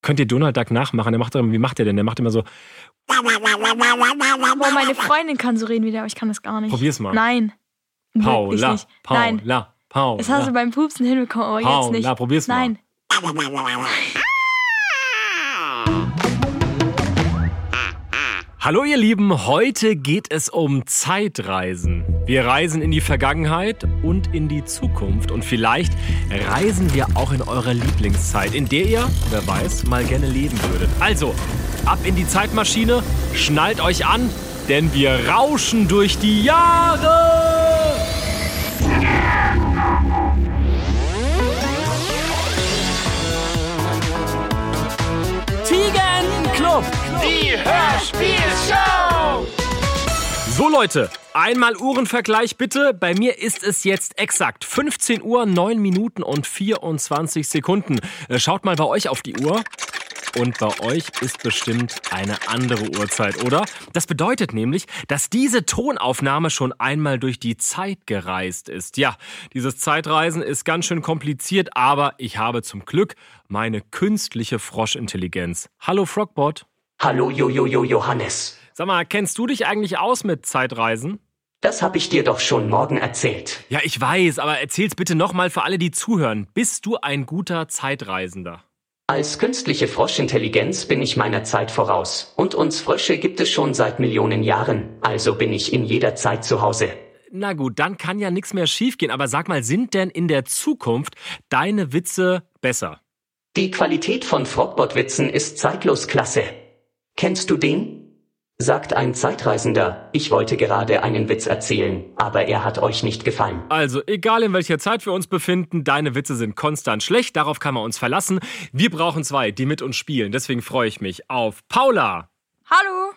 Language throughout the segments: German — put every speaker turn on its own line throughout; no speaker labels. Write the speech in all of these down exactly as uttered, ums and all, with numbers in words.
Könnt ihr Donald Duck nachmachen? Der macht doch, wie macht der denn? Der macht immer so...
Boah, meine Freundin kann so reden wie der, aber ich kann das gar nicht.
Probier's mal.
Nein.
Paula,
nicht.
Paula,
Nein.
Paula.
Das hast du beim Pupsen hinbekommen, aber
Paula,
jetzt nicht.
Paula, probier's mal.
Nein.
Hallo ihr Lieben, heute geht es um Zeitreisen. Wir reisen in die Vergangenheit und in die Zukunft und vielleicht reisen wir auch in eure Lieblingszeit, in der ihr, wer weiß, mal gerne leben würdet. Also, ab in die Zeitmaschine, schnallt euch an, denn wir rauschen durch die Jahre! Tigerenclub,
die Hörspielshow!
So Leute, einmal Uhrenvergleich bitte. Bei mir ist es jetzt exakt fünfzehn Uhr, neun Minuten und vierundzwanzig Sekunden. Schaut mal bei euch auf die Uhr. Und bei euch ist bestimmt eine andere Uhrzeit, oder? Das bedeutet nämlich, dass diese Tonaufnahme schon einmal durch die Zeit gereist ist. Ja, dieses Zeitreisen ist ganz schön kompliziert, aber ich habe zum Glück meine künstliche Froschintelligenz. Hallo Frogbot.
Hallo Jojojo Johannes.
Sag mal, kennst du dich eigentlich aus mit Zeitreisen?
Das habe ich dir doch schon morgen erzählt.
Ja, ich weiß, aber erzähl's bitte nochmal für alle, die zuhören. Bist du ein guter Zeitreisender?
Als künstliche Froschintelligenz bin ich meiner Zeit voraus. Und uns Frösche gibt es schon seit Millionen Jahren. Also bin ich in jeder Zeit zu Hause.
Na gut, dann kann ja nichts mehr schiefgehen. Aber sag mal, sind denn in der Zukunft deine Witze besser?
Die Qualität von Frogbot-Witzen ist zeitlos klasse. Kennst du den? Sagt ein Zeitreisender, ich wollte gerade einen Witz erzählen, aber er hat euch nicht gefallen.
Also, egal in welcher Zeit wir uns befinden, deine Witze sind konstant schlecht, darauf kann man uns verlassen. Wir brauchen zwei, die mit uns spielen, deswegen freue ich mich auf Paula.
Hallo.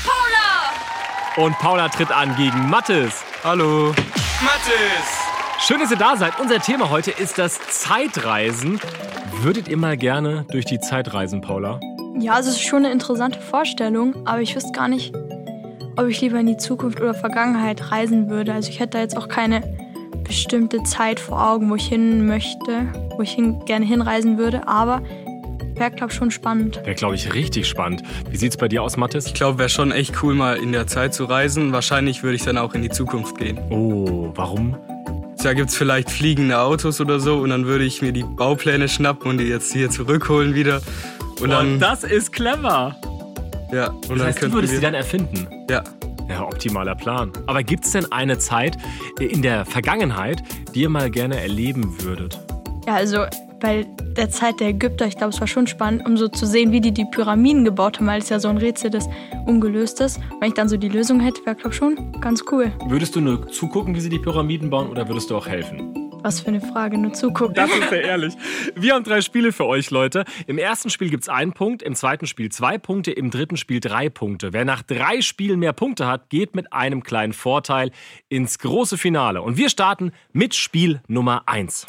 Paula!
Und Paula tritt an gegen Mathis.
Hallo.
Mathis!
Schön, dass ihr da seid. Unser Thema heute ist das Zeitreisen. Würdet ihr mal gerne durch die Zeit reisen, Paula?
Ja, also es ist schon eine interessante Vorstellung, aber ich wüsste gar nicht, ob ich lieber in die Zukunft oder Vergangenheit reisen würde. Also ich hätte da jetzt auch keine bestimmte Zeit vor Augen, wo ich hin möchte, wo ich hin, gerne hinreisen würde, aber wäre, glaube ich, schon spannend.
Wäre, glaube ich, richtig spannend. Wie sieht's bei dir aus, Mathis?
Ich glaube, wäre schon echt cool, mal in der Zeit zu reisen. Wahrscheinlich würde ich dann auch in die Zukunft gehen.
Oh, warum?
Da gibt's vielleicht fliegende Autos oder so und dann würde ich mir die Baupläne schnappen und die jetzt hier zurückholen wieder. Und dann,
oh, das ist clever.
Ja, und
das
dann
heißt, du würdest
wir,
sie dann erfinden?
Ja.
Ja, optimaler Plan. Aber gibt's denn eine Zeit in der Vergangenheit, die ihr mal gerne erleben würdet?
Ja, also bei der Zeit der Ägypter, ich glaube, es war schon spannend, um so zu sehen, wie die die Pyramiden gebaut haben, weil es ja so ein Rätsel ist, ungelöst ist. Wenn ich dann so die Lösung hätte, wäre, glaube ich, schon ganz cool.
Würdest du nur zugucken, wie sie die Pyramiden bauen, oder würdest du auch helfen?
Was für eine Frage, nur zugucken.
Das ist sehr ehrlich. Wir haben drei Spiele für euch, Leute. Im ersten Spiel gibt's einen Punkt, im zweiten Spiel zwei Punkte, im dritten Spiel drei Punkte. Wer nach drei Spielen mehr Punkte hat, geht mit einem kleinen Vorteil ins große Finale. Und wir starten mit Spiel Nummer eins.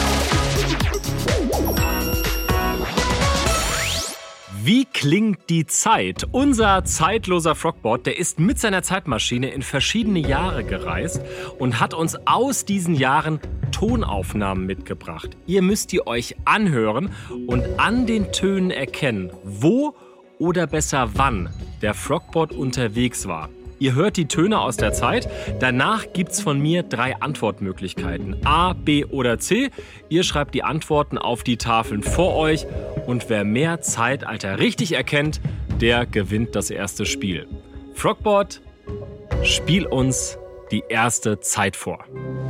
Wie klingt die Zeit? Unser zeitloser Frogbot, der ist mit seiner Zeitmaschine in verschiedene Jahre gereist und hat uns aus diesen Jahren Tonaufnahmen mitgebracht. Ihr müsst die euch anhören und an den Tönen erkennen, wo oder besser wann der Frogbot unterwegs war. Ihr hört die Töne aus der Zeit. Danach gibt's von mir drei Antwortmöglichkeiten. A, B oder C. Ihr schreibt die Antworten auf die Tafeln vor euch. Und wer mehr Zeitalter richtig erkennt, der gewinnt das erste Spiel. Frogbot, spiel uns die erste Zeit vor.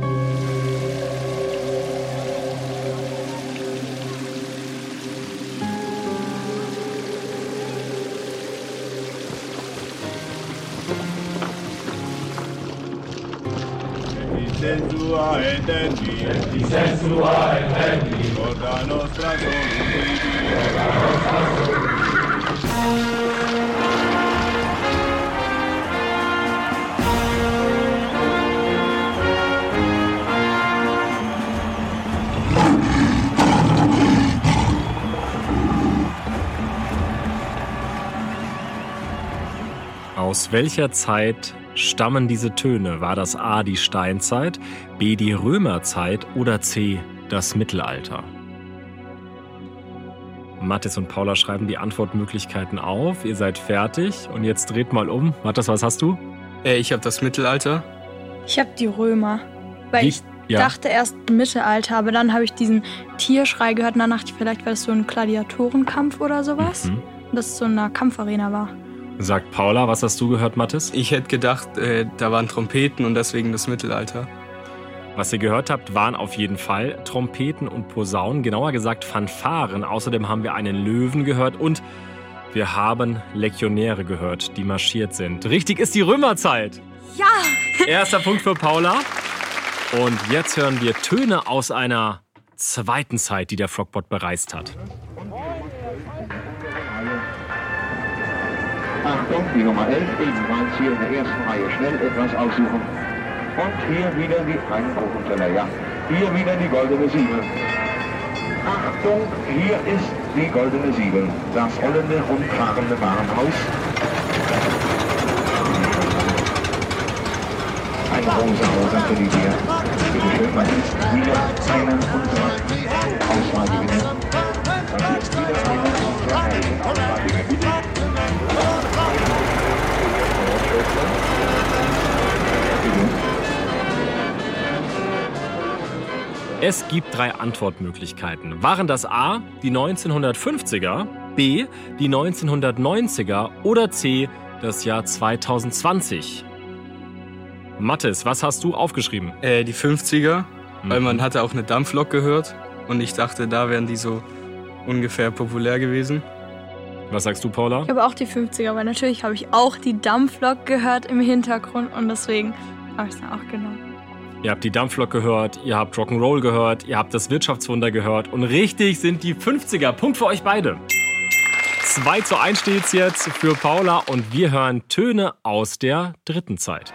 Sensua etendi,
di sensua etendi,
porta nostra solidity,
Aus welcher Zeit stammen diese Töne? War das A, die Steinzeit, B, die Römerzeit oder C, das Mittelalter? Mathis und Paula schreiben die Antwortmöglichkeiten auf. Ihr seid fertig und jetzt dreht mal um. Mathis, was hast du?
Äh, ich habe das Mittelalter.
Ich habe die Römer. Weil
Wie?
ich
Ja.
dachte erst Mittelalter, aber dann habe ich diesen Tierschrei gehört und dann dachte ich, vielleicht wäre es so ein Gladiatorenkampf oder sowas.
Mhm.
Und dass es so eine Kampfarena war.
Sagt Paula, was hast du gehört, Mathis?
Ich hätte gedacht, äh, da waren Trompeten und deswegen das Mittelalter.
Was ihr gehört habt, waren auf jeden Fall Trompeten und Posaunen, genauer gesagt Fanfaren. Außerdem haben wir einen Löwen gehört und wir haben Legionäre gehört, die marschiert sind. Richtig ist die Römerzeit.
Ja!
Erster Punkt für Paula. Und jetzt hören wir Töne aus einer zweiten Zeit, die der Frogpot bereist hat.
Achtung, die Nummer elf, ebenfalls hier in der ersten Reihe schnell etwas aussuchen. Und hier wieder die einen Kuchenteller, ja. Hier wieder die goldene Siebel. Achtung, hier ist die goldene Siebel. Das rollende, rundfahrende Warenhaus. Ein rosa rosa Teddybier. Bitte schön, man ist wieder einer unserer Auswahlgewinner. Das ist wieder einer unserer herrlichen Auswahlgewinner.
Es gibt drei Antwortmöglichkeiten. Waren das A, die neunzehnhundertfünfziger, B, die neunzehnhundertneunziger oder C, das Jahr zweitausendzwanzig? Mathis, was hast du aufgeschrieben?
Äh, die fünfziger,
Mhm.
weil man hatte auch eine Dampflok gehört. Und ich dachte, da wären die so ungefähr populär gewesen.
Was sagst du, Paula?
Ich habe auch die fünfziger, weil natürlich habe ich auch die Dampflok gehört im Hintergrund und deswegen habe ich es dann auch genommen.
Ihr habt die Dampflok gehört, ihr habt Rock'n'Roll gehört, ihr habt das Wirtschaftswunder gehört und richtig sind die fünfziger. Punkt für euch beide. zwei zu eins steht's jetzt für Paula und wir hören Töne aus der dritten Zeit.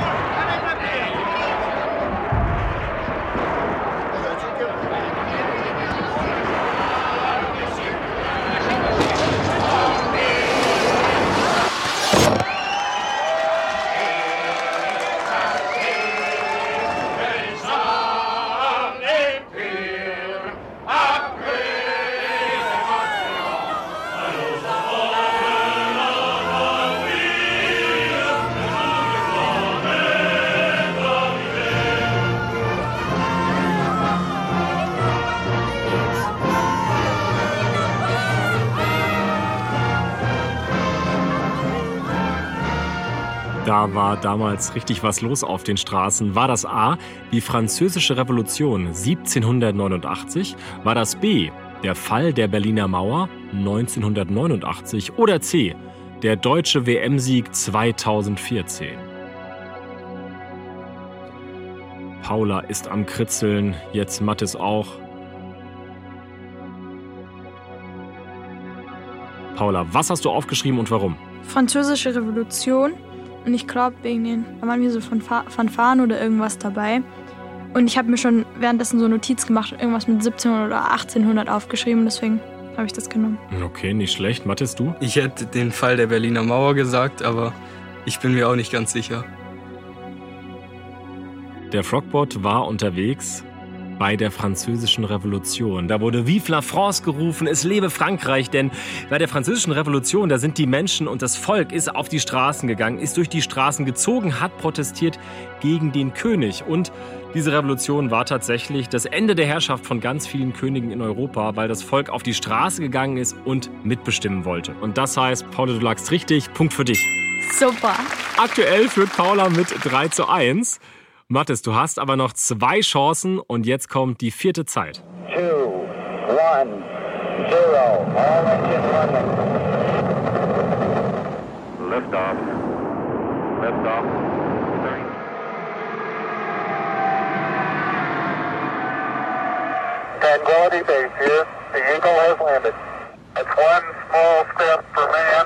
Da war damals richtig was los auf den Straßen. War das A, die Französische Revolution siebzehnhundertneunundachtzig? War das B, der Fall der Berliner Mauer neunzehnhundertneunundachtzig? Oder C, der deutsche W M-Sieg zweitausendvierzehn? Paula ist am Kritzeln, jetzt Mathis auch. Paula, was hast du aufgeschrieben und warum?
Französische Revolution. Und ich glaube, wegen den, da waren wir so von Fanfaren oder irgendwas dabei. Und ich habe mir schon währenddessen so Notiz gemacht und irgendwas mit siebzehnhundert oder achtzehnhundert aufgeschrieben. Deswegen habe ich das genommen.
Okay, nicht schlecht. Mathis, du?
Ich hätte den Fall der Berliner Mauer gesagt, aber ich bin mir auch nicht ganz sicher.
Der Frogpot war unterwegs bei der Französischen Revolution. Da wurde Vive la France gerufen, es lebe Frankreich, denn bei der Französischen Revolution, da sind die Menschen und das Volk ist auf die Straßen gegangen, ist durch die Straßen gezogen, hat protestiert gegen den König. Und diese Revolution war tatsächlich das Ende der Herrschaft von ganz vielen Königen in Europa, weil das Volk auf die Straße gegangen ist und mitbestimmen wollte. Und das heißt, Paula, du lagst richtig, Punkt für dich.
Super.
Aktuell führt Paula mit drei zu eins. Mathis, du hast aber noch zwei Chancen und jetzt kommt die vierte Zeit.
Two, one, zero. All engine running. Lift off. Lift off. Tranquility Base here. The Eagle has landed. It's one small step for man.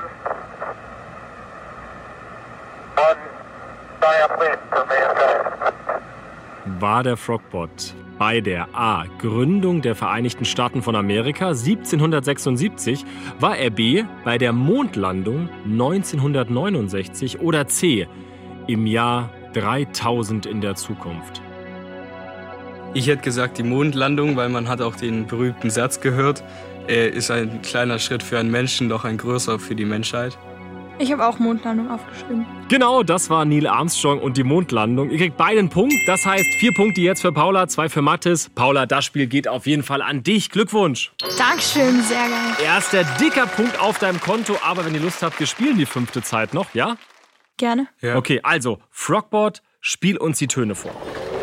One giant leap for mankind.
War der Frogpot bei der A. Gründung der Vereinigten Staaten von Amerika siebzehnhundertsechsundsiebzig, war er B. bei der Mondlandung neunzehnhundertneunundsechzig oder C. im Jahr dreitausend in der Zukunft?
Ich hätte gesagt die Mondlandung, weil man hat auch den berühmten Satz gehört, äh, ist ein kleiner Schritt für einen Menschen, doch ein größer für die Menschheit.
Ich habe auch Mondlandung aufgeschrieben.
Genau, das war Neil Armstrong und die Mondlandung. Ihr kriegt beide einen Punkt. Das heißt, vier Punkte jetzt für Paula, zwei für Mathis. Paula, das Spiel geht auf jeden Fall an dich. Glückwunsch.
Dankeschön, sehr geil.
Erster dicker Punkt auf deinem Konto. Aber wenn ihr Lust habt, wir spielen die fünfte Zeit noch, ja?
Gerne.
Ja.
Okay, also, Frogboard, spiel uns die Töne vor.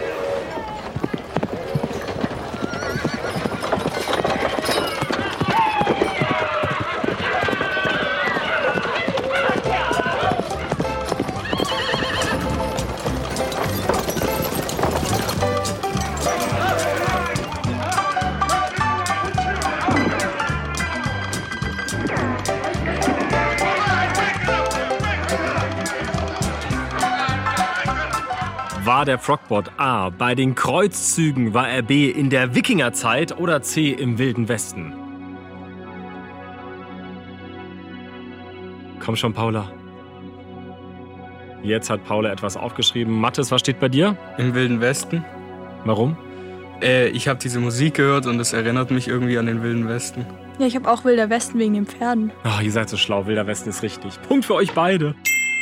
War der Frogboard A bei den Kreuzzügen, war er B in der Wikingerzeit oder C im Wilden Westen? Komm schon, Paula. Jetzt hat Paula etwas aufgeschrieben. Mathis, was steht bei dir?
Im Wilden Westen.
Warum?
Äh, ich habe diese Musik gehört und es erinnert mich irgendwie an den Wilden Westen.
Ja, ich habe auch Wilder Westen wegen den Pferden.
Ach, ihr seid so schlau. Wilder Westen ist richtig. Punkt für euch beide.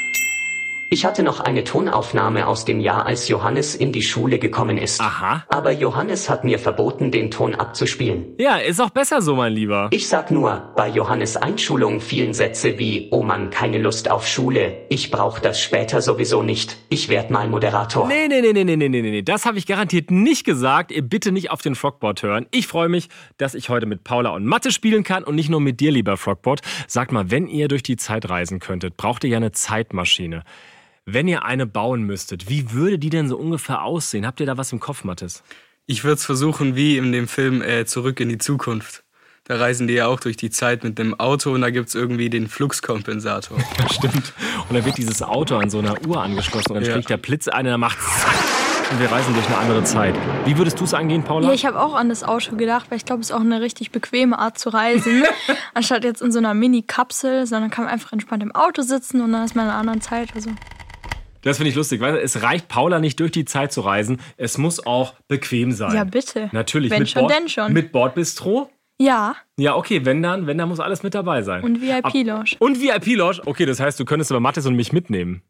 Ich hatte noch eine Tonaufnahme aus dem Jahr, als Johannes in die Schule gekommen ist.
Aha.
Aber Johannes hat mir verboten, den Ton abzuspielen.
Ja, ist auch besser so, mein Lieber.
Ich sag nur, bei Johannes Einschulung fielen Sätze wie, oh Mann, keine Lust auf Schule, ich brauch das später sowieso nicht, ich werd mal Moderator.
Nee, nee, nee, nee, nee, nee, nee, nee, das habe ich garantiert nicht gesagt. Ihr bitte nicht auf den Frogboard hören. Ich freue mich, dass ich heute mit Paula und Mathe spielen kann und nicht nur mit dir, lieber Frogboard. Sagt mal, wenn ihr durch die Zeit reisen könntet, braucht ihr ja eine Zeitmaschine. Wenn ihr eine bauen müsstet, wie würde die denn so ungefähr aussehen? Habt ihr da was im Kopf, Mathis?
Ich würde es versuchen, wie in dem Film äh, Zurück in die Zukunft. Da reisen die ja auch durch die Zeit mit dem Auto und da gibt es irgendwie den Fluxkompensator.
Ja, stimmt. Und dann wird dieses Auto an so einer Uhr angeschlossen und dann
Ja.
schlägt der Blitz ein und dann macht zack und wir reisen durch eine andere Zeit. Wie würdest du es angehen, Paula?
Ja, ich habe auch an das Auto gedacht, weil ich glaube, es ist auch eine richtig bequeme Art zu reisen. Anstatt jetzt in so einer Mini-Kapsel, sondern kann man einfach entspannt im Auto sitzen und dann ist man in einer anderen Zeit. Also.
Das finde ich lustig, weil es reicht Paula nicht durch die Zeit zu reisen. Es muss auch bequem sein.
Ja, bitte.
Natürlich.
Wenn
mit
schon,
Bord,
denn schon.
Mit Bordbistro?
Ja,
Ja, okay, wenn dann, wenn dann muss alles mit dabei sein.
und V I P-Lounge.
Und V I P-Lounge? Okay, das heißt, du könntest aber Mathis und mich mitnehmen.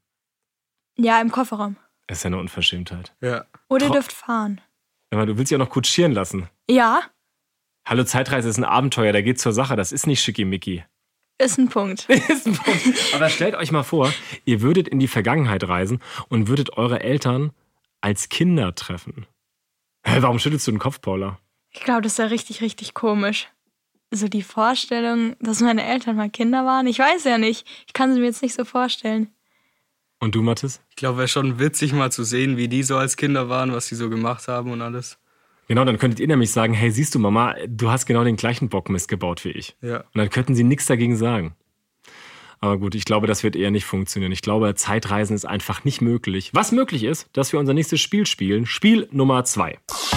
Ja, im Kofferraum.
Das ist ja eine Unverschämtheit.
Ja.
Oder
Tro-
ihr dürft fahren.
Aber du willst ja auch noch kutschieren lassen.
Ja,
Hallo, Zeitreise ist ein Abenteuer, da geht's zur Sache. Das ist nicht schickimicki.
ist ein Punkt.
Ist ein Punkt. Aber stellt euch mal vor, ihr würdet in die Vergangenheit reisen und würdet eure Eltern als Kinder treffen. Hä, warum schüttelst du den Kopf, Paula?
Ich glaube, das ist ja richtig, richtig komisch. So die Vorstellung, dass meine Eltern mal Kinder waren. Ich weiß ja nicht. Ich kann sie mir jetzt nicht so vorstellen.
Und du, Mathis?
Ich glaube, wäre schon witzig mal zu sehen, wie die so als Kinder waren, was sie so gemacht haben und alles.
Genau, dann könntet ihr nämlich sagen, hey, siehst du, Mama, du hast genau den gleichen Bockmist gebaut wie ich.
Ja.
Und dann könnten sie nichts dagegen sagen. Aber gut, ich glaube, das wird eher nicht funktionieren. Ich glaube, Zeitreisen ist einfach nicht möglich. Was möglich ist, dass wir unser nächstes Spiel spielen. Spiel Nummer zwei.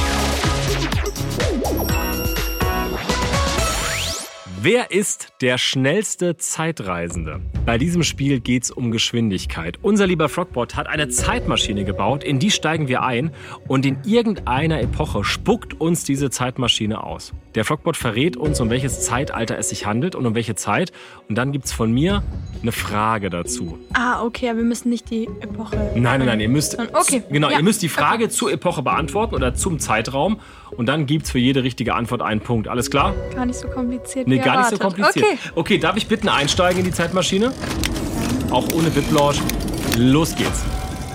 Wer ist der schnellste Zeitreisende? Bei diesem Spiel geht's um Geschwindigkeit. Unser lieber Frogboard hat eine Zeitmaschine gebaut, in die steigen wir ein und in irgendeiner Epoche spuckt uns diese Zeitmaschine aus. Der Frogboard verrät uns, um welches Zeitalter es sich handelt und um welche Zeit. Und dann gibt's von mir eine Frage dazu.
Ah, okay, aber wir müssen nicht die Epoche.
Nein, nein, nein, ihr müsst,
Okay,
genau,
ja.
ihr müsst die Frage zur Epoche beantworten oder zum Zeitraum. Und dann gibt's für jede richtige Antwort einen Punkt. Alles klar?
Gar nicht so kompliziert.
Nee,
wie
gar nicht so
erwartet.
kompliziert.
Okay.
Okay, darf ich bitten einsteigen in die Zeitmaschine? Auch ohne Whiplash. Los geht's.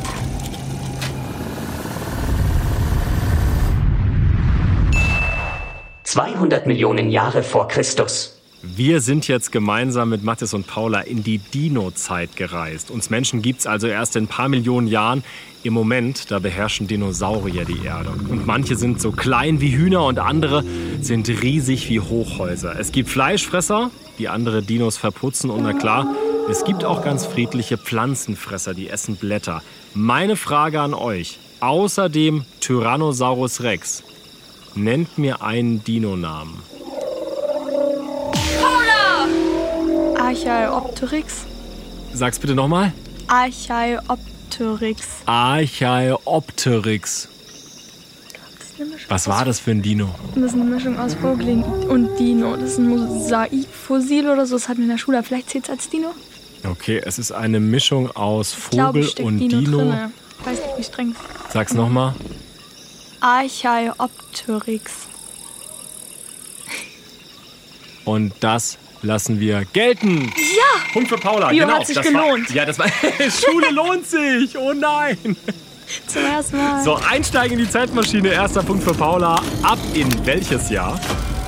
zweihundert Millionen Jahre vor Christus.
Wir sind jetzt gemeinsam mit Mathis und Paula in die Dino-Zeit gereist. Uns Menschen gibt's also erst in ein paar Millionen Jahren. Im Moment, da beherrschen Dinosaurier die Erde. Und manche sind so klein wie Hühner und andere sind riesig wie Hochhäuser. Es gibt Fleischfresser, die andere Dinos verputzen. Und na klar, es gibt auch ganz friedliche Pflanzenfresser, die essen Blätter. Meine Frage an euch, außer dem Tyrannosaurus Rex, nennt mir einen Dino-Namen.
Archaeopteryx.
Sag's bitte nochmal.
Archaeopteryx.
Archaeopteryx.
Das nehmen wir schon
Was war das für ein Dino?
Das ist eine Mischung aus Vogel und Dino. Das ist ein Mosaikfossil oder so. Das hatten wir in der Schule. Vielleicht zählt es als Dino?
Okay, es ist eine Mischung aus
Ich
Vogel
glaube, es steckt
und
Dino.
Dino.
Drinne. Ich weiß nicht, wie streng.
Sag's nochmal.
Archaeopteryx.
Und das lassen wir gelten.
Ja!
Punkt für Paula.
Bio
genau.
hat sich
das
gelohnt.
War, ja, das war. Schule lohnt sich. Oh nein.
Zum ersten Mal.
So, einsteigen in die Zeitmaschine. Erster Punkt für Paula. Ab in welches Jahr?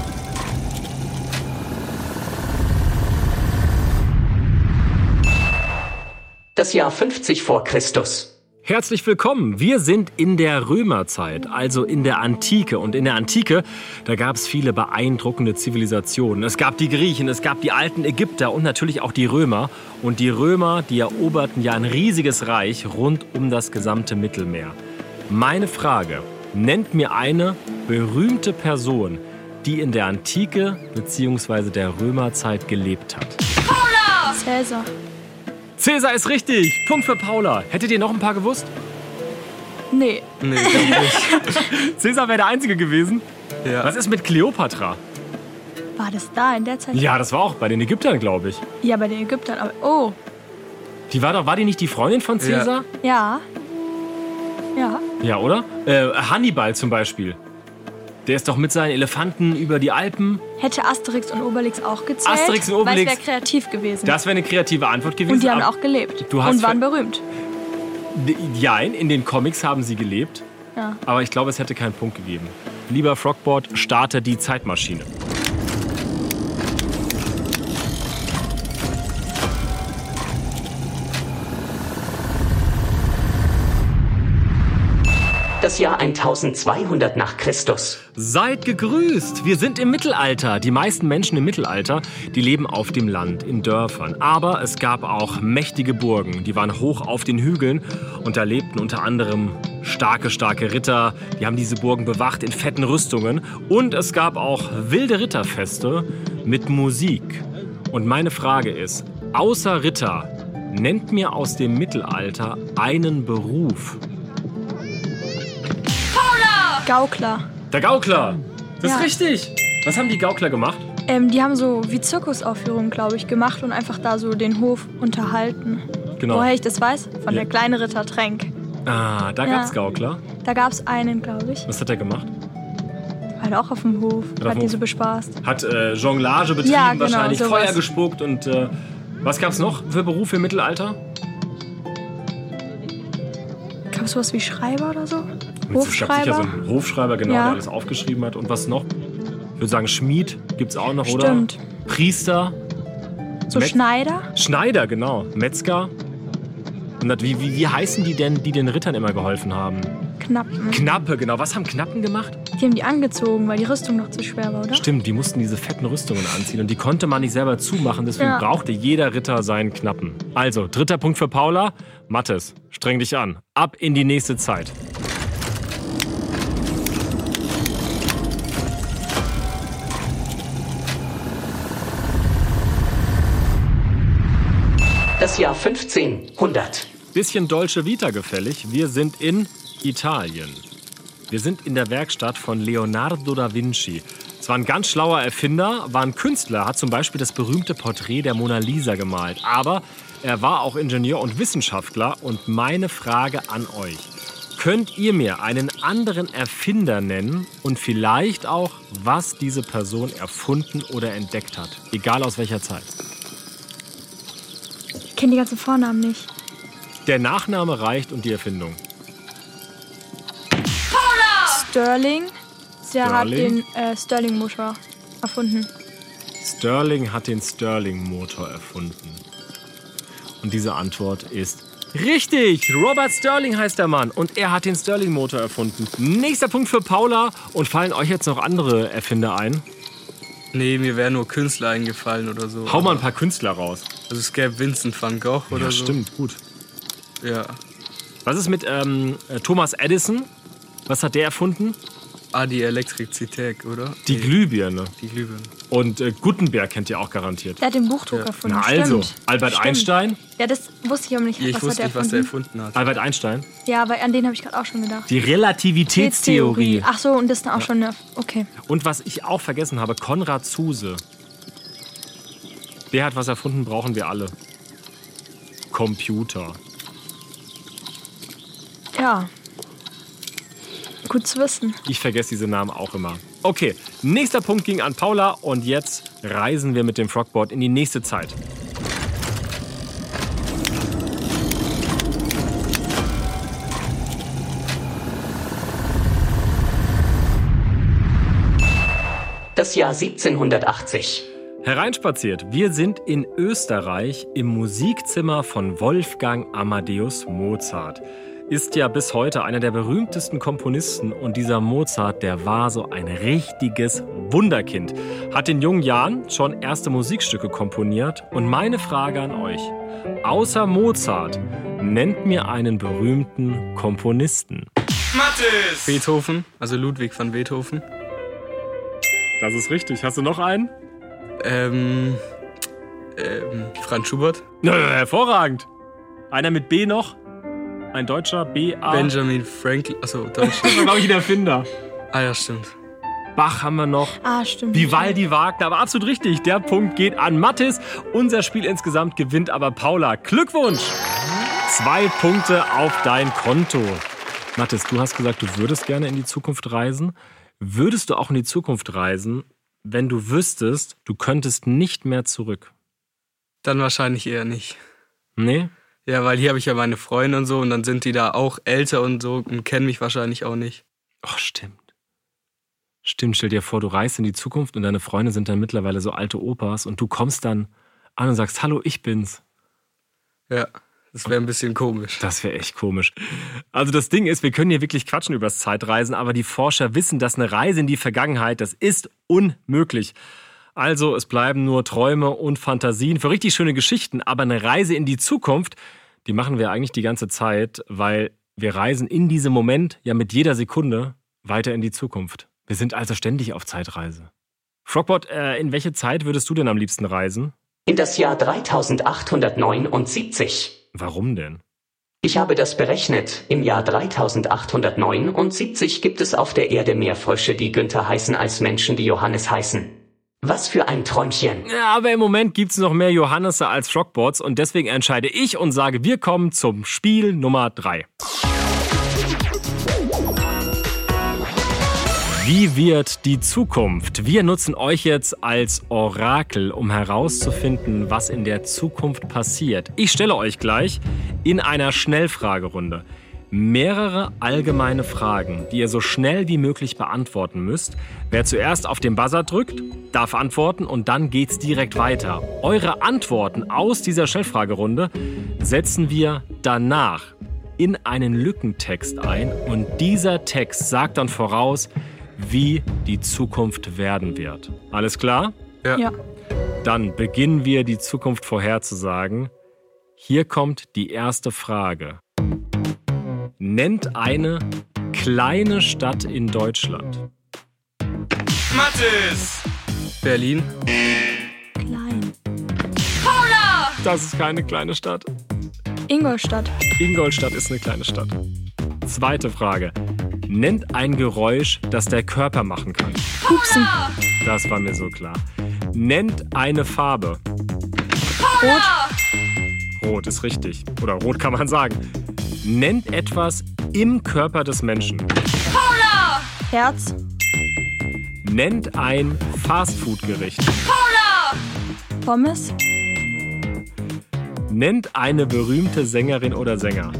Das Jahr fünfzig vor Christus.
Herzlich willkommen. Wir sind in der Römerzeit, also in der Antike. Und in der Antike, da gab es viele beeindruckende Zivilisationen. Es gab die Griechen, es gab die alten Ägypter und natürlich auch die Römer. Und die Römer, die eroberten ja ein riesiges Reich rund um das gesamte Mittelmeer. Meine Frage, nennt mir eine berühmte Person, die in der Antike bzw. der Römerzeit gelebt hat.
Paula! Cäsar.
Cäsar ist richtig. Punkt für Paula. Hättet ihr noch ein paar gewusst?
Nee.
Nee, glaub nicht.
Cäsar wäre der Einzige gewesen.
Ja.
Was ist mit Kleopatra?
War das da in der Zeit?
Ja, das war auch bei den Ägyptern, glaube ich.
Ja, bei den Ägyptern. Aber, oh,
Die war doch, war die nicht die Freundin von Cäsar?
ja. Ja.
Ja, oder? Äh, Hannibal zum Beispiel. Der ist doch mit seinen Elefanten über die Alpen.
Hätte Asterix und Obelix auch gezählt?
Asterix und Obelix.
Weil es wäre kreativ gewesen.
Das wäre eine kreative Antwort gewesen.
und die haben
aber-
auch gelebt.
Du hast
und waren
ver-
berühmt.
Ja, in den Comics haben sie gelebt.
Ja.
Aber ich glaube, es hätte keinen Punkt gegeben. Lieber Frogboard, starte die Zeitmaschine.
Das Jahr eintausendzweihundert nach Christus.
Seid gegrüßt! Wir sind im Mittelalter. Die meisten Menschen im Mittelalter, die leben auf dem Land, in Dörfern. Aber es gab auch mächtige Burgen. Die waren hoch auf den Hügeln. Und da lebten unter anderem starke, starke Ritter. Die haben diese Burgen bewacht in fetten Rüstungen. Und es gab auch wilde Ritterfeste mit Musik. Und meine Frage ist, außer Ritter, nennt mir aus dem Mittelalter einen Beruf.
Gaukler.
Der Gaukler! Das
Ja.
ist richtig! Was haben die Gaukler gemacht?
Ähm, die haben so wie Zirkusaufführungen, glaube ich, gemacht und einfach da so den Hof unterhalten.
Genau.
Woher ich das weiß? Von
Ja.
der kleine Ritter Tränk.
Ah, da
Ja.
gab's Gaukler.
Da gab es einen, glaube ich.
Was hat er gemacht?
Halt auch auf dem Hof.
auf dem
Hat die
Hof.
so bespaßt.
Hat äh, Jonglage betrieben,
Ja, genau,
wahrscheinlich
sowas.
Feuer gespuckt und äh, was gab's noch für Berufe im Mittelalter?
Gab es sowas wie Schreiber oder so?
Es gab sicher
Hofschreiber?
so einen Hofschreiber, genau,
Ja.
der alles aufgeschrieben hat. Und was noch? Ich würde sagen, Schmied gibt's auch noch,
Stimmt.
oder? Priester,
So
Met-
Schneider?
Schneider, genau, Metzger. Und das, wie, wie, wie heißen die denn, die den Rittern immer geholfen haben?
Knappen.
Knappe, genau. Was haben Knappen gemacht?
Die haben die angezogen, weil die Rüstung noch zu schwer war, oder?
Stimmt, die mussten diese fetten Rüstungen anziehen und die konnte man nicht selber zumachen, deswegen
Ja.
brauchte jeder Ritter seinen Knappen. Also, dritter Punkt für Paula. Mathis, streng dich an. Ab in die nächste Zeit.
Das Jahr fünfzehnhundert.
Bisschen Dolce Vita gefällig. Wir sind in Italien. Wir sind in der Werkstatt von Leonardo da Vinci. Es war ein ganz schlauer Erfinder, war ein Künstler, hat zum Beispiel das berühmte Porträt der Mona Lisa gemalt. Aber er war auch Ingenieur und Wissenschaftler. Und meine Frage an euch. Könnt ihr mir einen anderen Erfinder nennen und vielleicht auch, was diese Person erfunden oder entdeckt hat? Egal aus welcher Zeit.
Ich kenne die ganzen Vornamen nicht.
Der Nachname reicht und die Erfindung.
Stirling. Der hat
Stirling?
den äh, Stirling-Motor erfunden.
Stirling hat den Stirling-Motor erfunden. Und diese Antwort ist richtig. Robert Stirling heißt der Mann und er hat den Stirling-Motor erfunden. Nächster Punkt für Paula. Und fallen euch jetzt noch andere Erfinder ein?
Nee, mir wären nur Künstler eingefallen oder so.
Hau mal ein paar Künstler raus.
Also es gäbe Vincent van Gogh oder
Ja,
so.
stimmt, gut.
Ja.
Was ist mit ähm, Thomas Edison? Was hat der erfunden?
Ah, die Elektrizität, oder?
Die
Nee,
Glühbirne.
Die Glühbirne.
Und äh, Gutenberg kennt ihr auch garantiert.
Der hat den Buchdruck
Ja.
erfunden.
Na also,
Stimmt.
Albert
Stimmt.
Einstein.
Ja, das wusste ich aber nicht.
Ja, ich
was
wusste
hat
nicht,
er
was der
erfunden?
erfunden hat.
Albert Einstein.
Ja, aber an den habe ich gerade auch schon gedacht.
Die Relativitätstheorie.
Ach so, und das ist dann auch schon eine... Okay.
Und was ich auch vergessen habe, Konrad Zuse. Der hat was erfunden, brauchen wir alle. Computer.
Ja. Gut zu wissen.
Ich vergesse diese Namen auch immer. Okay, nächster Punkt ging an Paula und jetzt reisen wir mit dem Frogboard in die nächste Zeit.
Das Jahr siebzehnhundertachtzig.
Hereinspaziert, wir sind in Österreich im Musikzimmer von Wolfgang Amadeus Mozart. Ist ja bis heute einer der berühmtesten Komponisten und dieser Mozart, der war so ein richtiges Wunderkind. Hat in jungen Jahren schon erste Musikstücke komponiert und meine Frage an euch, außer Mozart, nennt mir einen berühmten Komponisten.
Mathis!
Beethoven, also Ludwig van Beethoven.
Das ist richtig. Hast du noch einen?
Ähm, ähm, Franz Schubert.
Ja, hervorragend. Einer mit B noch? Ein Deutscher, B A.
Benjamin Franklin, achso, Deutsch.
Das war, glaube ich, der Erfinder.
Ah ja, stimmt.
Bach haben wir noch.
Ah, stimmt.
Vivaldi, Wagner, aber absolut richtig. Der Punkt geht an Mathis. Unser Spiel insgesamt gewinnt aber Paula. Glückwunsch! Zwei Punkte auf dein Konto. Mathis, du hast gesagt, du würdest gerne in die Zukunft reisen. Würdest du auch in die Zukunft reisen, wenn du wüsstest, du könntest nicht mehr zurück?
Dann wahrscheinlich eher nicht.
Nee?
Ja, weil hier habe ich ja meine Freunde und so und dann sind die da auch älter und so und kennen mich wahrscheinlich auch nicht.
Oh, stimmt. Stimmt, stell dir vor, du reist in die Zukunft und deine Freunde sind dann mittlerweile so alte Opas und du kommst dann an und sagst, hallo, ich bin's.
Ja, das wäre ein bisschen komisch.
Das wäre echt komisch. Also das Ding ist, wir können hier wirklich quatschen über das Zeitreisen, aber die Forscher wissen, dass eine Reise in die Vergangenheit, das ist unmöglich. Also es bleiben nur Träume und Fantasien für richtig schöne Geschichten, aber eine Reise in die Zukunft, die machen wir eigentlich die ganze Zeit, weil wir reisen in diesem Moment ja mit jeder Sekunde weiter in die Zukunft. Wir sind also ständig auf Zeitreise. Frogbot, äh, in welche Zeit würdest du denn am liebsten reisen?
In das Jahr dreitausendachthundertneunundsiebzig.
Warum denn?
Ich habe das berechnet. Im Jahr dreitausendachthundertneunundsiebzig gibt es auf der Erde mehr Frösche, die Günther heißen, als Menschen, die Johannes heißen. Was für ein Träumchen.
Ja, aber im Moment gibt es noch mehr Johannese als Frogbots und deswegen entscheide ich und sage, wir kommen zum Spiel Nummer drei. Wie wird die Zukunft? Wir nutzen euch jetzt als Orakel, um herauszufinden, was in der Zukunft passiert. Ich stelle euch gleich in einer Schnellfragerunde mehrere allgemeine Fragen, die ihr so schnell wie möglich beantworten müsst. Wer zuerst auf den Buzzer drückt, darf antworten und dann geht's direkt weiter. Eure Antworten aus dieser Schnellfragerunde setzen wir danach in einen Lückentext ein und dieser Text sagt dann voraus, wie die Zukunft werden wird. Alles klar?
Ja.
Ja.
Dann beginnen wir, die Zukunft vorherzusagen. Hier kommt die erste Frage. Nennt eine kleine Stadt in Deutschland.
Mathis!
Berlin.
Klein.
Das ist keine kleine Stadt.
Ingolstadt.
Ingolstadt ist eine kleine Stadt. Zweite Frage. Nennt ein Geräusch, das der Körper machen kann.
Pupsen.
Das war mir so klar. Nennt eine Farbe.
Rot.
Rot ist richtig. Oder rot kann man sagen. Nennt etwas im Körper des Menschen.
Herz.
Nennt ein Fastfood-Gericht.
Pommes.
Nennt eine berühmte Sängerin oder Sänger.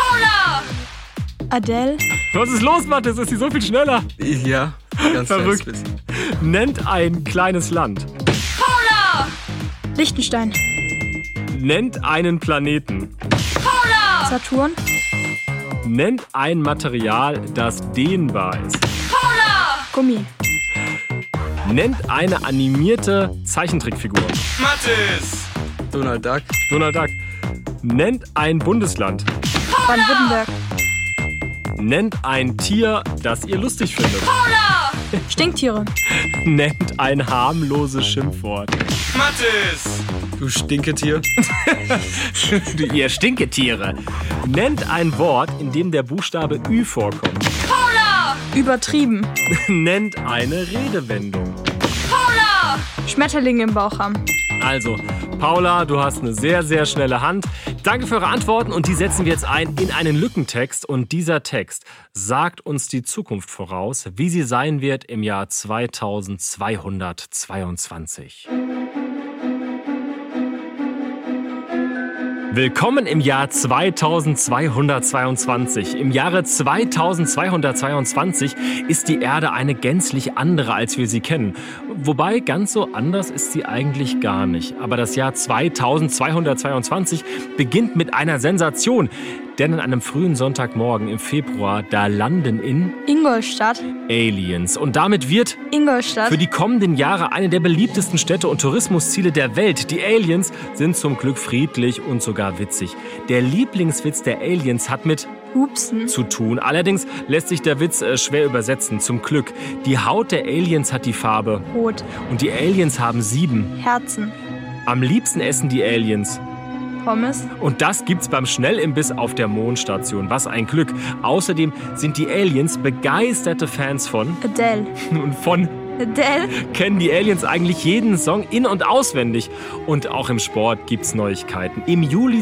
Adele.
Was ist los, Mathis? Ist sie so viel schneller?
Ja, ganz
Verrückt.
kleines bisschen.
Nennt ein kleines Land.
Liechtenstein.
Nennt einen Planeten.
Saturn.
Nennt ein Material, das dehnbar ist.
Gummi.
Nennt eine animierte Zeichentrickfigur.
Mathis!
Donald Duck.
Donald Duck. Nennt ein Bundesland.
Baden-Württemberg.
Nennt ein Tier, das ihr lustig findet.
Paula! Stinktiere.
Nennt ein harmloses Schimpfwort.
Mathis!
Du Stinketier.
Ihr Stinketiere. Nennt ein Wort, in dem der Buchstabe Ü vorkommt.
Paula! Übertrieben.
Nennt eine Redewendung.
Paula! Schmetterlinge im Bauch haben.
Also, Paula, du hast eine sehr, sehr schnelle Hand. Danke für eure Antworten und die setzen wir jetzt ein in einen Lückentext. Und dieser Text sagt uns die Zukunft voraus, wie sie sein wird im Jahr zweitausendzweihundertzweiundzwanzig. Willkommen im Jahr zweitausendzweihundertzweiundzwanzig. Im Jahre zweitausendzweihundertzweiundzwanzig ist die Erde eine gänzlich andere, als wir sie kennen. Wobei, ganz so anders ist sie eigentlich gar nicht. Aber das Jahr zweitausendzweihundertzweiundzwanzig beginnt mit einer Sensation. Denn an einem frühen Sonntagmorgen im Februar, da landen in
Ingolstadt.
Aliens. Und damit wird
Ingolstadt
für die kommenden Jahre eine der beliebtesten Städte und Tourismusziele der Welt. Die Aliens sind zum Glück friedlich und sogar witzig. Der Lieblingswitz der Aliens hat mit
Hupsen
zu tun. Allerdings lässt sich der Witz äh, schwer übersetzen. Zum Glück. Die Haut der Aliens hat die Farbe
Rot.
Und die Aliens haben sieben
Herzen.
Am liebsten essen die Aliens
Pommes.
Und das gibt's beim Schnellimbiss auf der Mondstation. Was ein Glück. Außerdem sind die Aliens begeisterte Fans von
Adele.
und von
Adele.
kennen die Aliens eigentlich jeden Song in- und auswendig. Und auch im Sport gibt's Neuigkeiten. Im Juli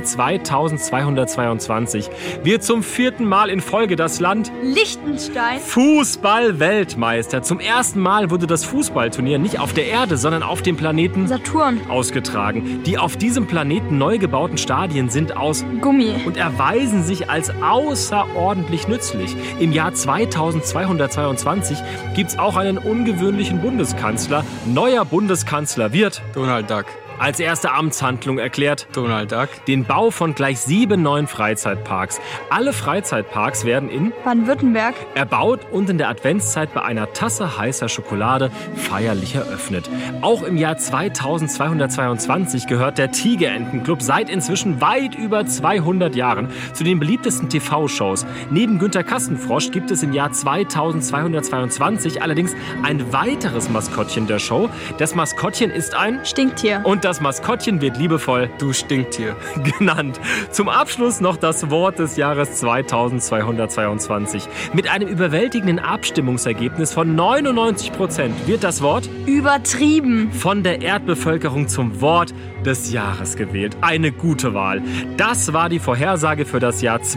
zweitausendzweihundertzweiundzwanzig wird zum vierten Mal in Folge das Land
Liechtenstein.
Fußball-Weltmeister. Zum ersten Mal wurde das Fußballturnier nicht auf der Erde, sondern auf dem Planeten
Saturn.
ausgetragen. Die auf diesem Planeten neu gebauten Stadien sind aus
Gummi.
und erweisen sich als außerordentlich nützlich. Im Jahr zweitausendzweihundertzweiundzwanzig gibt's auch einen ungewöhnlichen Bundeskanzler. Neuer Bundeskanzler wird
Donald Duck.
als erste Amtshandlung erklärt
Donald Duck.
den Bau von gleich sieben neuen Freizeitparks. Alle Freizeitparks werden in
Baden-Württemberg.
erbaut und in der Adventszeit bei einer Tasse heißer Schokolade feierlich eröffnet. Auch im Jahr zweitausendzweihundertzweiundzwanzig gehört der Tigerentenclub seit inzwischen weit über zweihundert Jahren zu den beliebtesten T V-Shows. Neben Günter Kassenfrosch gibt es im Jahr zweitausendzweihundertzweiundzwanzig allerdings ein weiteres Maskottchen der Show. Das Maskottchen ist ein
Stinktier.
und das Maskottchen wird liebevoll
Du Stinktier.
genannt. Zum Abschluss noch das Wort des Jahres zweitausendzweihundertzweiundzwanzig. Mit einem überwältigenden Abstimmungsergebnis von neunundneunzig Prozent wird das Wort
Übertrieben.
von der Erdbevölkerung zum Wort des Jahres gewählt. Eine gute Wahl. Das war die Vorhersage für das Jahr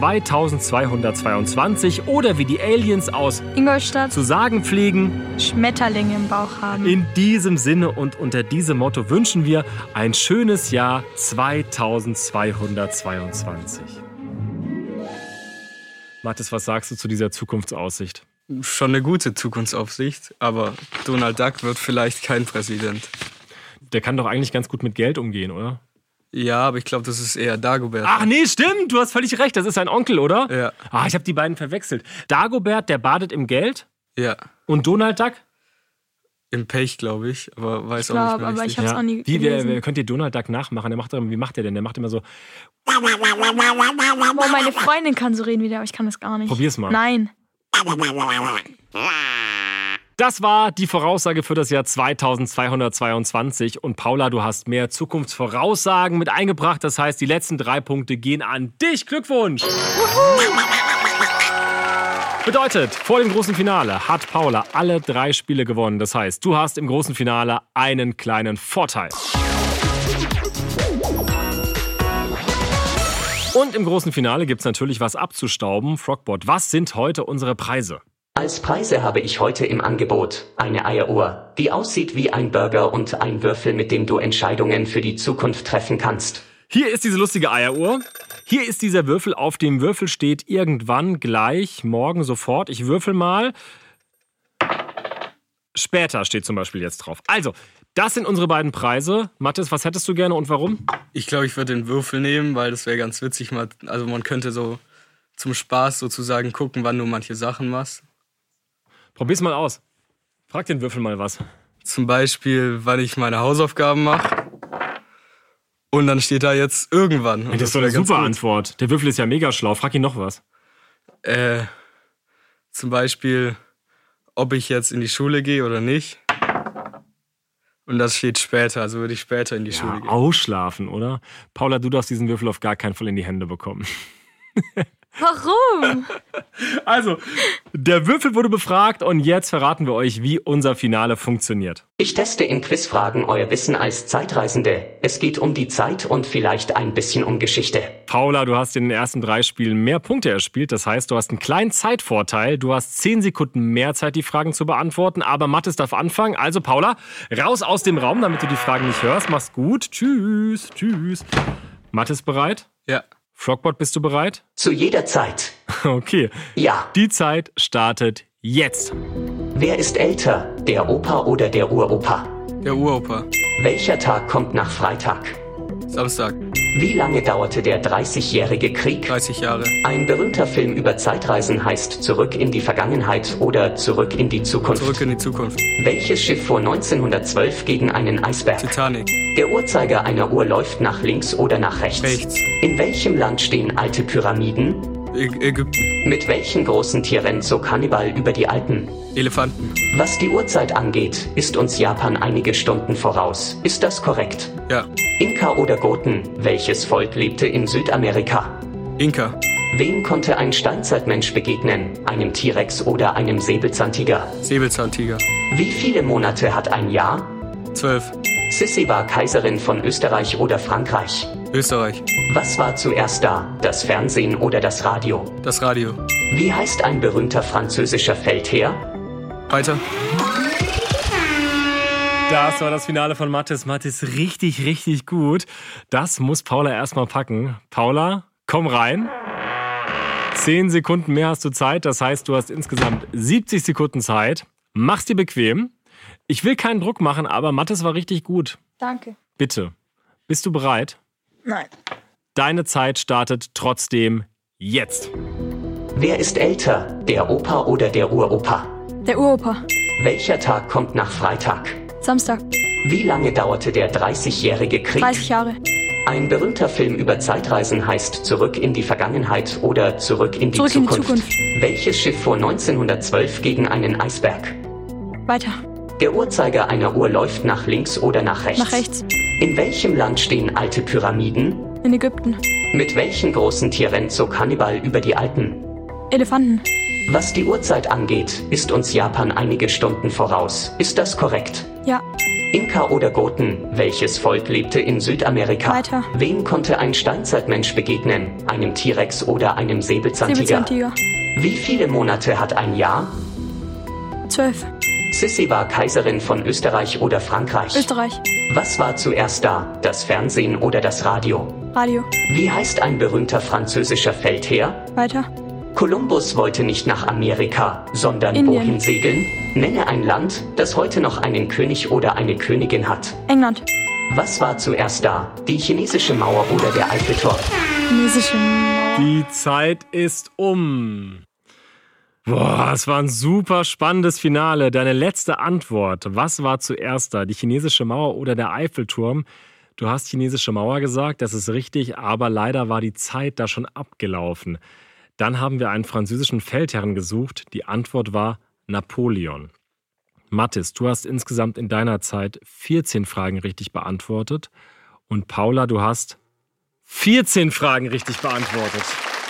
zweitausendzweihundertzweiundzwanzig oder wie die Aliens aus
Ingolstadt.
zu sagen pflegen.
Schmetterlinge im Bauch haben.
In diesem Sinne und unter diesem Motto wünschen wir ein schönes Jahr zweitausendzweihundertzweiundzwanzig. Mathis, was sagst du zu dieser Zukunftsaussicht?
Schon eine gute Zukunftsaufsicht, aber Donald Duck wird vielleicht kein Präsident.
Der kann doch eigentlich ganz gut mit Geld umgehen, oder?
Ja, aber ich glaube, das ist eher Dagobert.
Ach nee, stimmt, du hast völlig recht, das ist sein Onkel, oder?
Ja.
Ah, ich habe die beiden verwechselt. Dagobert, der badet im Geld
Ja,
und Donald Duck?
im Pech, glaube ich, aber weiß
Ich
auch
glaub,
nicht mehr
aber
richtig.
ich hab's auch nie
Wie, wer,
gelesen.
wer, könnt ihr Donald Duck nachmachen? Der macht, wie macht der denn? Der macht immer so,
Boah, meine Freundin kann so reden wie der, aber ich kann das gar nicht.
Probier's mal.
Nein.
das war die Voraussage für das Jahr zweitausendzweihundertzweiundzwanzig. Und Paula, du hast mehr Zukunftsvoraussagen mit eingebracht. Das heißt, die letzten drei Punkte gehen an dich. Glückwunsch! Bedeutet, vor dem großen Finale hat Paula alle drei Spiele gewonnen. Das heißt, du hast im großen Finale einen kleinen Vorteil. Und im großen Finale gibt's natürlich was abzustauben. Frogbot, was sind heute unsere Preise?
Als Preise habe ich heute im Angebot eine Eieruhr, die aussieht wie ein Burger und ein Würfel, mit dem du Entscheidungen für die Zukunft treffen kannst.
Hier ist diese lustige Eieruhr. Hier ist dieser Würfel. Auf dem Würfel steht irgendwann, gleich, morgen, sofort. Ich würfel mal. Später steht zum Beispiel jetzt drauf. Also, das sind unsere beiden Preise. Mathis, was hättest du gerne und warum?
Ich glaube, ich würde den Würfel nehmen, weil das wäre ganz witzig. Mal, also man könnte so zum Spaß sozusagen gucken, wann du manche Sachen machst.
Probier's mal aus. Frag den Würfel mal was.
Zum Beispiel, wann ich meine Hausaufgaben mache. Und dann steht da jetzt irgendwann. Und
Das ist doch eine
wär ganz
super
gut.
Antwort. Der Würfel ist ja mega schlau. Frag ihn noch was.
Äh, Zum Beispiel, ob ich jetzt in die Schule gehe oder nicht. Und das steht später, also würde ich später in die
ja,
Schule gehen.
Ausschlafen, oder? Paula, du darfst diesen Würfel auf gar keinen Fall in die Hände bekommen.
Warum?
Also, der Würfel wurde befragt und jetzt verraten wir euch, wie unser Finale funktioniert.
Ich teste in Quizfragen euer Wissen als Zeitreisende. Es geht um die Zeit und vielleicht ein bisschen um Geschichte.
Paula, du hast in den ersten drei Spielen mehr Punkte erspielt. Das heißt, du hast einen kleinen Zeitvorteil. Du hast zehn Sekunden mehr Zeit, die Fragen zu beantworten. Aber Mathis darf anfangen. Also Paula, raus aus dem Raum, damit du die Fragen nicht hörst. Mach's gut. Tschüss. Tschüss. Mathis bereit?
Ja.
Frogbot, bist du bereit?
Zu jeder Zeit.
Okay.
Ja.
Die Zeit startet jetzt.
Wer ist älter, der Opa oder der Uropa?
Der Uropa.
Welcher Tag kommt nach Freitag?
Samstag.
Wie lange dauerte der dreißigjährige Krieg?
dreißig Jahre.
Ein berühmter Film über Zeitreisen heißt Zurück in die Vergangenheit oder Zurück in die Zukunft.
Zurück in die Zukunft.
Welches Schiff fuhr neunzehnhundertzwölf gegen einen Eisberg?
Titanic.
Der Uhrzeiger einer Uhr läuft nach links oder nach rechts?
Rechts.
In welchem Land stehen alte Pyramiden?
Ä- Ägypten.
Mit welchem großen Tier rennt so Hannibal über die Alpen?
Elefanten.
Was die Uhrzeit angeht, ist uns Japan einige Stunden voraus. Ist das korrekt?
Ja.
Inka oder Goten, welches Volk lebte in Südamerika?
Inka.
Wem konnte ein Steinzeitmensch begegnen? Einem T-Rex oder einem Säbelzahntiger?
Säbelzahntiger.
Wie viele Monate hat ein Jahr?
Zwölf.
Sissi war Kaiserin von Österreich oder Frankreich?
Österreich.
Was war zuerst da, das Fernsehen oder das Radio?
Das Radio.
Wie heißt ein berühmter französischer Feldherr?
Weiter.
Das war das Finale von Mathis. Mathis, richtig, richtig gut. Das muss Paula erstmal packen. Paula, komm rein. Zehn Sekunden mehr hast du Zeit. Das heißt, du hast insgesamt siebzig Sekunden Zeit. Mach's dir bequem. Ich will keinen Druck machen, aber Mathis war richtig gut.
Danke.
Bitte. Bist du bereit?
Nein.
Deine Zeit startet trotzdem jetzt.
Wer ist älter, der Opa oder der Uropa?
Der Uropa.
Welcher Tag kommt nach Freitag?
Samstag.
Wie lange dauerte der dreißigjährige Krieg?
dreißig Jahre.
Ein berühmter Film über Zeitreisen heißt Zurück in die Vergangenheit oder Zurück in die,
Zurück in die
Zukunft.
Zukunft.
Welches Schiff fuhr neunzehnhundertzwölf gegen einen Eisberg?
Weiter.
Der Uhrzeiger einer Uhr läuft nach links oder nach rechts?
Nach rechts.
In welchem Land stehen alte Pyramiden?
In Ägypten.
Mit welchem großen Tier rennt so Hannibal über die Alpen?
Elefanten.
Was die Uhrzeit angeht, ist uns Japan einige Stunden voraus. Ist das korrekt?
Ja.
Inka oder Goten, welches Volk lebte in Südamerika?
Weiter.
Wem konnte ein Steinzeitmensch begegnen? Einem T-Rex oder einem Säbelzahntiger?
Säbelzahntiger.
Wie viele Monate hat ein Jahr?
Zwölf.
Sissi war Kaiserin von Österreich oder Frankreich?
Österreich.
Was war zuerst da, das Fernsehen oder das Radio?
Radio.
Wie heißt ein berühmter französischer Feldherr?
Weiter.
Kolumbus wollte nicht nach Amerika, sondern
Indien.
wohin segeln? Nenne ein Land, das heute noch einen König oder eine Königin hat.
England.
Was war zuerst da, die chinesische Mauer oder der Eiffelturm?
Chinesische Mauer.
Die Zeit ist um. Boah, es war ein super spannendes Finale. Deine letzte Antwort. Was war zuerst da? Die chinesische Mauer oder der Eiffelturm? Du hast chinesische Mauer gesagt, das ist richtig, aber leider war die Zeit da schon abgelaufen. Dann haben wir einen französischen Feldherrn gesucht. Die Antwort war Napoleon. Mathis, du hast insgesamt in deiner Zeit vierzehn Fragen richtig beantwortet. Und Paula, du hast vierzehn Fragen richtig beantwortet.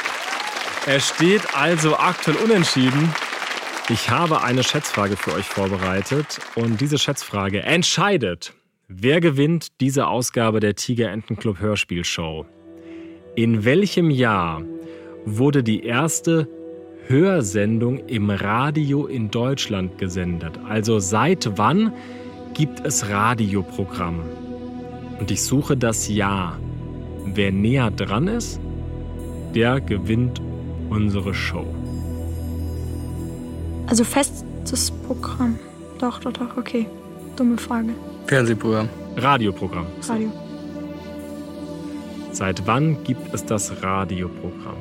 Es steht also aktuell unentschieden. Ich habe eine Schätzfrage für euch vorbereitet. Und diese Schätzfrage entscheidet, wer gewinnt diese Ausgabe der Tiger-Enten-Club Hörspielshow. In welchem Jahr wurde die erste Hörsendung im Radio in Deutschland gesendet? Also seit wann gibt es Radioprogramm? Und ich suche das Jahr. Wer näher dran ist, der gewinnt unsere Show.
Also festes Programm. Doch, doch, doch, okay. Dumme Frage.
Fernsehprogramm.
Radioprogramm.
Radio.
Seit wann gibt es das Radioprogramm?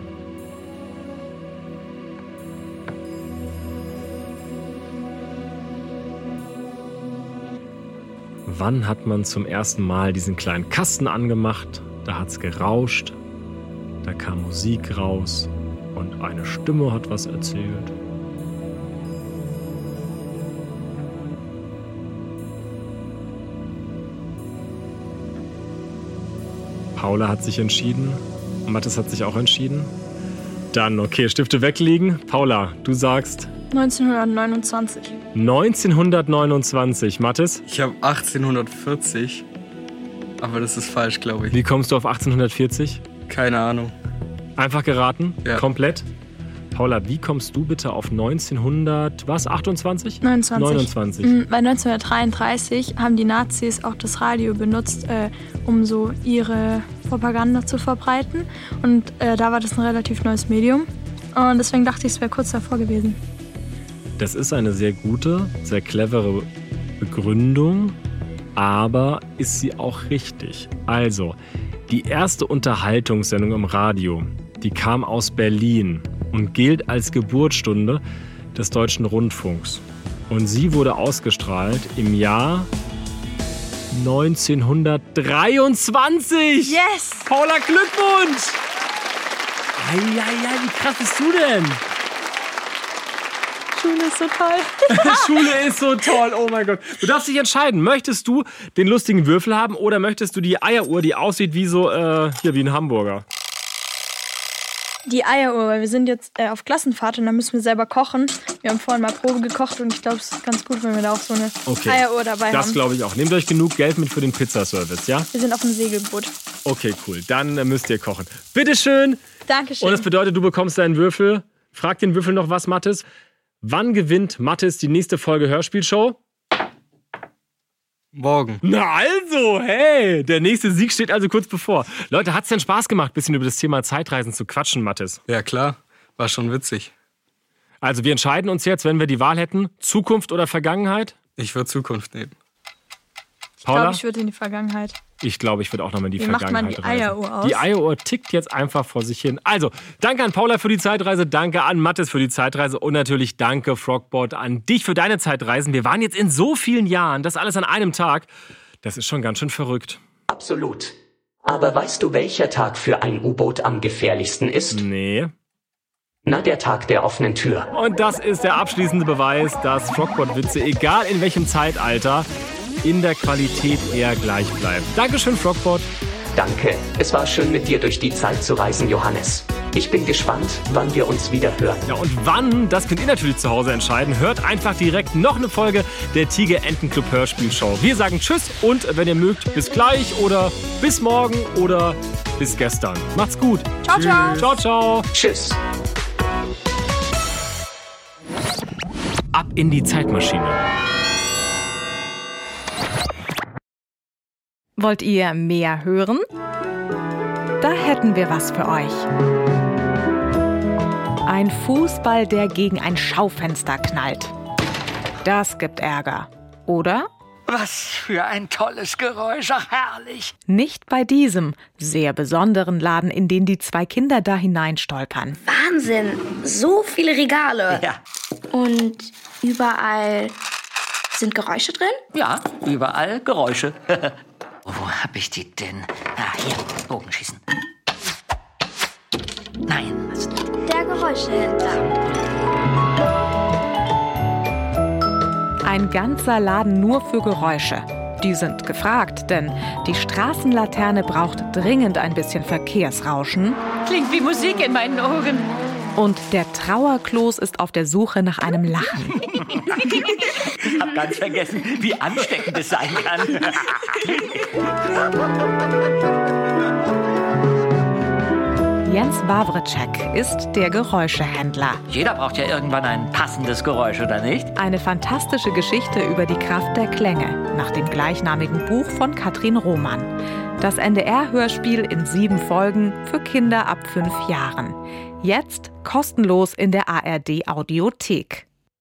Wann hat man zum ersten Mal diesen kleinen Kasten angemacht? Da hat's gerauscht, da kam Musik raus und eine Stimme hat was erzählt. Paula hat sich entschieden. Mathis hat sich auch entschieden. Dann, okay, Stifte weglegen. Paula, du sagst...
neunzehnhundertneunundzwanzig.
neunzehnhundertneunundzwanzig. Mathis?
Ich habe achtzehnhundertvierzig. Aber das ist falsch, glaube ich.
Wie kommst du auf achtzehnhundertvierzig?
Keine Ahnung.
Einfach geraten?
Ja.
Komplett? Paula, wie kommst du bitte auf neunzehnhundert, was, achtundzwanzig?
neunundzwanzig.
neunundzwanzig.
Mhm, weil neunzehnhundertdreiunddreißig haben die Nazis auch das Radio benutzt, äh, um so ihre Propaganda zu verbreiten. Und äh, da war das ein relativ neues Medium. Und deswegen dachte ich, es wäre kurz davor gewesen.
Das ist eine sehr gute, sehr clevere Begründung, aber ist sie auch richtig? Also, die erste Unterhaltungssendung im Radio, die kam aus Berlin und gilt als Geburtsstunde des Deutschen Rundfunks. Und sie wurde ausgestrahlt im Jahr neunzehnhundertdreiundzwanzig.
Yes!
Paula, Glückwunsch! Eieiei, wie krass bist du denn?
Schule ist so toll.
Schule ist so toll, oh mein Gott. Du darfst dich entscheiden, möchtest du den lustigen Würfel haben oder möchtest du die Eieruhr, die aussieht wie so, äh, hier wie ein Hamburger?
Die Eieruhr, weil wir sind jetzt äh, auf Klassenfahrt und da müssen wir selber kochen. Wir haben vorhin mal Probe gekocht und ich glaube, es ist ganz gut, wenn wir da auch so eine
okay.
Eieruhr dabei
das
haben.
Das glaube ich auch. Nehmt euch genug Geld mit für den Pizzaservice, ja?
Wir sind auf dem Segelboot.
Okay, cool. Dann äh, müsst ihr kochen. Bitteschön.
Dankeschön.
Und das bedeutet, du bekommst deinen Würfel. Frag den Würfel noch was, Mathis. Wann gewinnt Mathis die nächste Folge Hörspielshow?
Morgen.
Na also, hey, der nächste Sieg steht also kurz bevor. Leute, hat's denn Spaß gemacht, ein bisschen über das Thema Zeitreisen zu quatschen, Mathis?
Ja, klar. War schon witzig.
Also wir entscheiden uns jetzt, wenn wir die Wahl hätten, Zukunft oder Vergangenheit?
Ich würde Zukunft nehmen.
Ich glaube, ich würde in die Vergangenheit.
Ich glaube, ich würde auch nochmal in die
Wie
Vergangenheit
macht man die Eieruhr aus?
Die Eieruhr tickt jetzt einfach vor sich hin. Also, danke an Paula für die Zeitreise, danke an Mathis für die Zeitreise und natürlich danke, Frogbot, an dich für deine Zeitreisen. Wir waren jetzt in so vielen Jahren, das alles an einem Tag. Das ist schon ganz schön verrückt.
Absolut. Aber weißt du, welcher Tag für ein U-Boot am gefährlichsten ist?
Nee.
Na, der Tag der offenen Tür.
Und das ist der abschließende Beweis, dass Frogbot-Witze, egal in welchem Zeitalter, in der Qualität eher gleich bleiben. Dankeschön, Frogbot.
Danke. Es war schön, mit dir durch die Zeit zu reisen, Johannes. Ich bin gespannt, wann wir uns wieder hören.
Ja, und wann, das könnt ihr natürlich zu Hause entscheiden. Hört einfach direkt noch eine Folge der Tiger-Enten-Club Hörspielshow. Wir sagen Tschüss und, wenn ihr mögt, bis gleich oder bis morgen oder bis gestern. Macht's gut.
Ciao, ciao.
Ciao, ciao.
Tschüss.
Ab in die Zeitmaschine.
Wollt ihr mehr hören? Da hätten wir was für euch. Ein Fußball, der gegen ein Schaufenster knallt. Das gibt Ärger, oder?
Was für ein tolles Geräusch, ach herrlich.
Nicht bei diesem sehr besonderen Laden, in den die zwei Kinder da hineinstolpern.
Wahnsinn, so viele Regale.
Ja.
Und überall sind Geräusche drin?
Ja, überall Geräusche. Wo hab ich die denn? Ah, hier, Bogenschießen. Nein, das ist nicht.
Der Geräuschehändler.
Ein ganzer Laden nur für Geräusche. Die sind gefragt, denn die Straßenlaterne braucht dringend ein bisschen Verkehrsrauschen.
Klingt wie Musik in meinen Ohren.
Und der Trauerklos ist auf der Suche nach einem Lachen.
Ich hab ganz vergessen, wie ansteckend es sein kann.
Jens Wawrczyk ist der Geräuschehändler.
Jeder braucht ja irgendwann ein passendes Geräusch, oder nicht?
Eine fantastische Geschichte über die Kraft der Klänge, nach dem gleichnamigen Buch von Katrin Roman. Das N D R-Hörspiel in sieben Folgen für Kinder ab fünf Jahren. Jetzt kostenlos in der A R D-Audiothek.